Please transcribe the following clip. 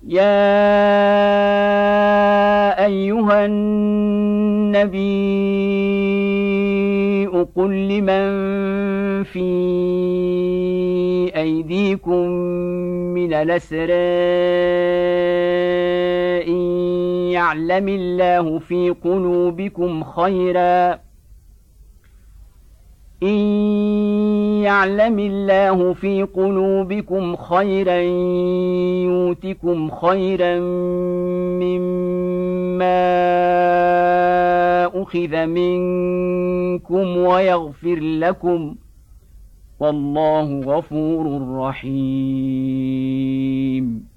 يا أيها النبي قل لمن في أيديكم من الأسرى إن يعلم الله في قلوبكم خيرا يؤتكم خيرا مما أخذ منكم ويغفر لكم والله غفور رحيم.